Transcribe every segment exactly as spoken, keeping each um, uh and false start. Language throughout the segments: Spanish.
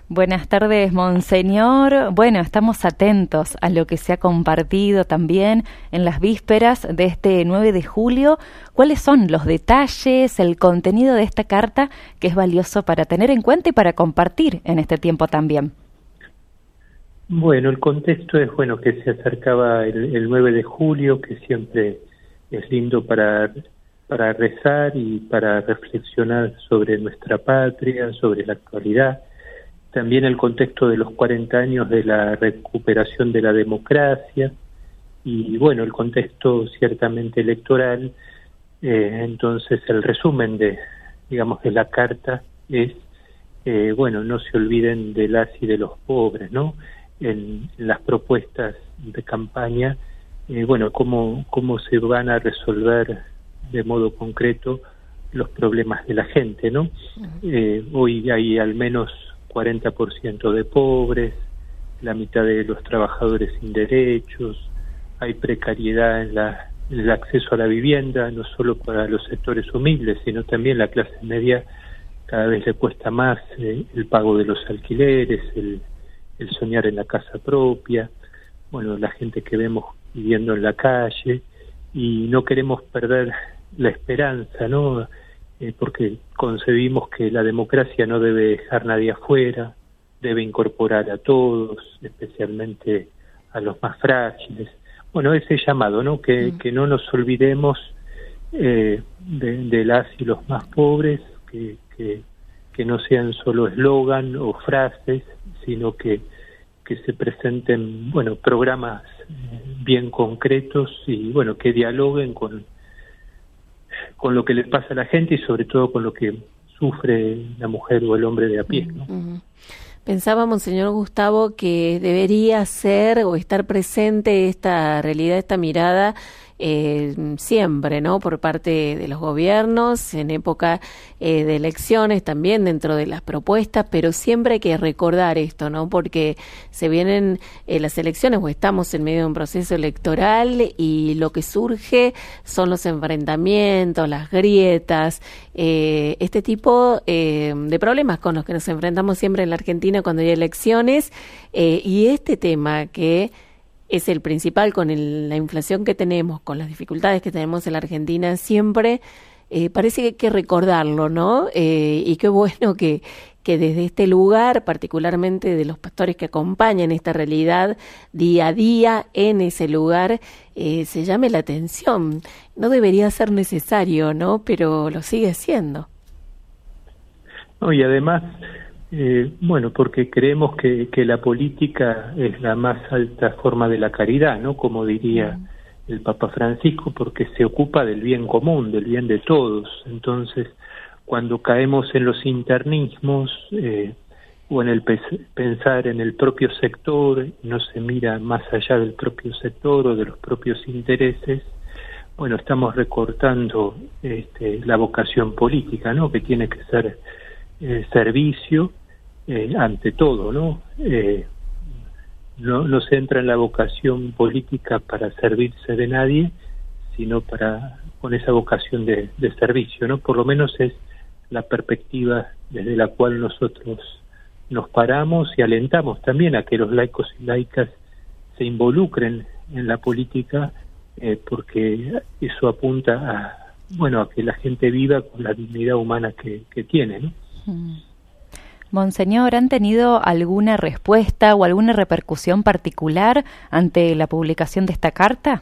Buenas tardes, Monseñor. Bueno, estamos atentos a lo que se ha compartido también en las vísperas de este nueve de julio. ¿Cuáles son los detalles, el contenido de esta carta que es valioso para tener en cuenta y para compartir en este tiempo también? Bueno, el contexto es bueno que se acercaba el, el nueve de julio, que siempre es lindo para, para rezar y para reflexionar sobre nuestra patria, sobre la actualidad. También el contexto de los cuarenta años de la recuperación de la democracia y, bueno, el contexto ciertamente electoral. Eh, entonces, el resumen de, digamos, de la carta es, eh, bueno, no se olviden de las y de los pobres, ¿no? En, en las propuestas de campaña, eh, bueno, cómo, cómo se van a resolver de modo concreto los problemas de la gente, ¿no? Eh, hoy hay al menos cuarenta por ciento de pobres, la mitad de los trabajadores sin derechos, hay precariedad en, la, en el acceso a la vivienda, no solo para los sectores humildes, sino también la clase media cada vez le cuesta más eh, el pago de los alquileres, el, el soñar en la casa propia, bueno, la gente que vemos viviendo en la calle, y no queremos perder la esperanza, ¿no? Eh, porque concebimos que la democracia no debe dejar nadie afuera, debe incorporar a todos, especialmente a los más frágiles. Bueno, ese llamado, ¿no? Que, mm. que no nos olvidemos eh, de, de las y los más pobres, que, que, que no sean solo eslogan o frases, sino que, que se presenten, bueno, programas eh, bien concretos y, bueno, que dialoguen con con lo que le pasa a la gente y sobre todo con lo que sufre la mujer o el hombre de a pie, ¿no? Uh-huh. Pensábamos, señor Gustavo, que debería ser o estar presente esta realidad, esta mirada eh, siempre, ¿no? Por parte de los gobiernos, en época eh, de elecciones, también dentro de las propuestas, pero siempre hay que recordar esto, ¿no? Porque se vienen eh, las elecciones o estamos en medio de un proceso electoral y lo que surge son los enfrentamientos, las grietas, eh, este tipo eh, de problemas con los que nos enfrentamos siempre en la Argentina cuando hay elecciones, eh, y este tema que es el principal con el, la inflación que tenemos, con las dificultades que tenemos en la Argentina siempre, eh, parece que hay que recordarlo, ¿no? Eh, y qué bueno que, que desde este lugar, particularmente de los pastores que acompañan esta realidad día a día en ese lugar, eh, se llame la atención. No debería ser necesario, ¿no? Pero lo sigue siendo. No, y además, Eh, bueno, porque creemos que, que la política es la más alta forma de la caridad, ¿no? Como diría el Papa Francisco, porque se ocupa del bien común, del bien de todos. Entonces, cuando caemos en los internismos eh, o en el pe- pensar en el propio sector, no se mira más allá del propio sector o de los propios intereses, bueno, estamos recortando este, la vocación política, ¿no? Que tiene que ser Eh, servicio eh, ante todo, ¿no? Eh, no no se entra en la vocación política para servirse de nadie, sino para con esa vocación de, de servicio, ¿no? Por lo menos es la perspectiva desde la cual nosotros nos paramos y alentamos también a que los laicos y laicas se involucren en la política, eh, porque eso apunta a, bueno, a que la gente viva con la dignidad humana que, que tiene, ¿no? Monseñor, ¿han tenido alguna respuesta o alguna repercusión particular ante la publicación de esta carta?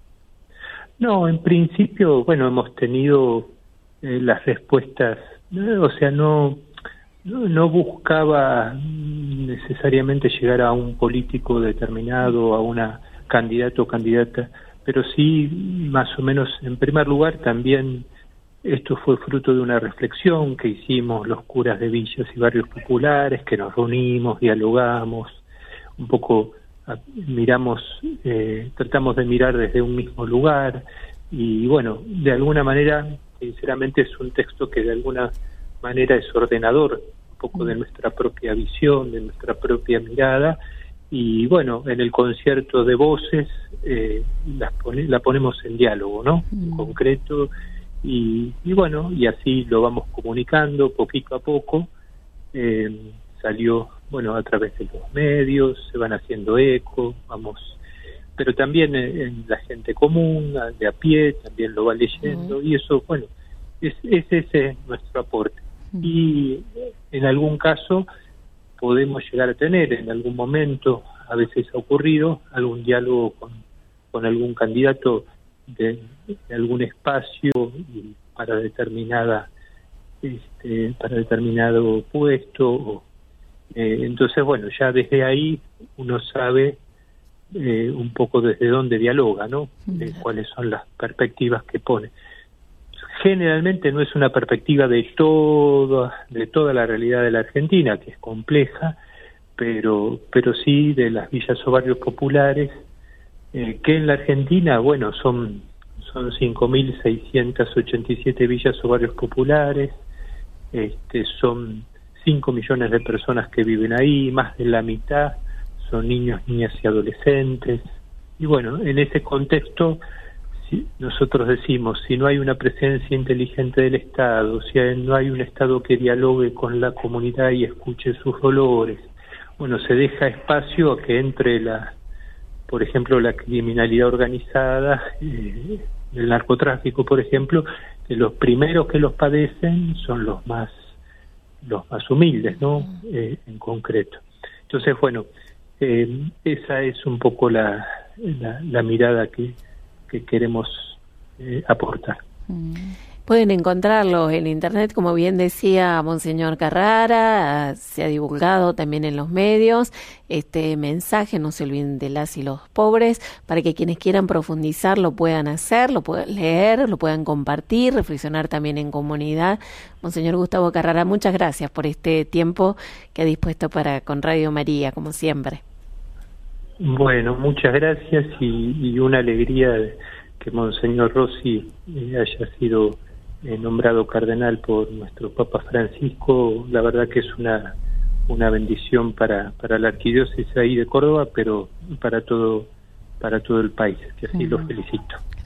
No, en principio, bueno, hemos tenido eh, las respuestas, eh, o sea, no, no no buscaba necesariamente llegar a un político determinado, a una candidato o candidata, pero sí, más o menos, en primer lugar, también esto fue fruto de una reflexión que hicimos los curas de villas y barrios populares, que nos reunimos, dialogamos, un poco a, miramos, eh, tratamos de mirar desde un mismo lugar y bueno, de alguna manera, sinceramente es un texto que de alguna manera es ordenador, un poco de nuestra propia visión, de nuestra propia mirada y bueno, en el concierto de voces eh, las pone, la ponemos en diálogo, ¿no? Mm. En concreto. Y, y bueno, y así lo vamos comunicando poquito a poco. Eh, salió bueno, a través de los medios, se van haciendo eco, vamos, pero también en, en la gente común, de a pie, también lo va leyendo, uh-huh. y eso, bueno, es, es ese nuestro aporte. Uh-huh. Y en algún caso podemos llegar a tener, en algún momento, a veces ha ocurrido, algún diálogo con, con algún candidato de, de algún espacio y para determinada este, para determinado puesto o, eh, entonces bueno, ya desde ahí uno sabe eh, un poco desde dónde dialoga, ¿no? Eh, cuáles son las perspectivas que pone. Generalmente no es una perspectiva de toda de toda la realidad de la Argentina, que es compleja, pero pero sí de las villas o barrios populares, eh, que en la Argentina, bueno, son son cinco mil seiscientas ochenta y siete villas o barrios populares, este, son cinco millones de personas que viven ahí, más de la mitad son niños, niñas y adolescentes. Y bueno, en ese contexto, si nosotros decimos, si no hay una presencia inteligente del Estado, si no hay un Estado que dialogue con la comunidad y escuche sus dolores, bueno, se deja espacio a que entre la, por ejemplo, la criminalidad organizada, eh, el narcotráfico, por ejemplo, que los primeros que los padecen son los más los más humildes, ¿no? Eh, en concreto. Entonces, bueno, eh, esa es un poco la, la, la mirada que, que queremos eh, aportar. Pueden encontrarlo en internet, como bien decía Monseñor Carrara, se ha divulgado también en los medios este mensaje, no se olviden de las y los pobres, para que quienes quieran profundizar lo puedan hacer, lo puedan leer, lo puedan compartir, reflexionar también en comunidad. Monseñor Gustavo Carrara, muchas gracias por este tiempo que ha dispuesto para con Radio María, como siempre. Bueno, muchas gracias y, y una alegría de que Monseñor Rossi eh, haya sido eh, nombrado cardenal por nuestro Papa Francisco. La verdad que es una una bendición para para la arquidiócesis ahí de Córdoba, pero para todo para todo el país, que así uh-huh. lo felicito.